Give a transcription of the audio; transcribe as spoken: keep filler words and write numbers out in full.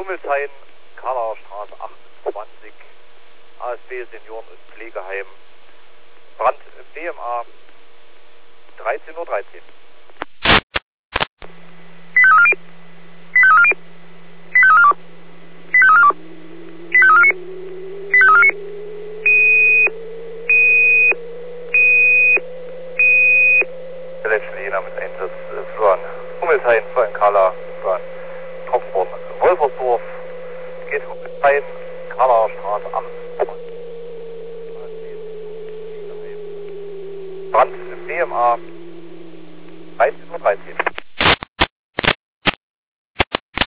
Hummelshain, Karlauer Straße achtundzwanzig, A S B Senioren- und Pflegeheim, Brand B M A, dreizehn Uhr dreizehn. Letzten Jena mit Einsatz Fluan, Hummelshain, Fluan Karla, Fluan Trockenborn, Wolfersdorf, geht Hummelshain, Karlauer Straße achtundzwanzig, Brand B M A, dreizehn Uhr dreizehn.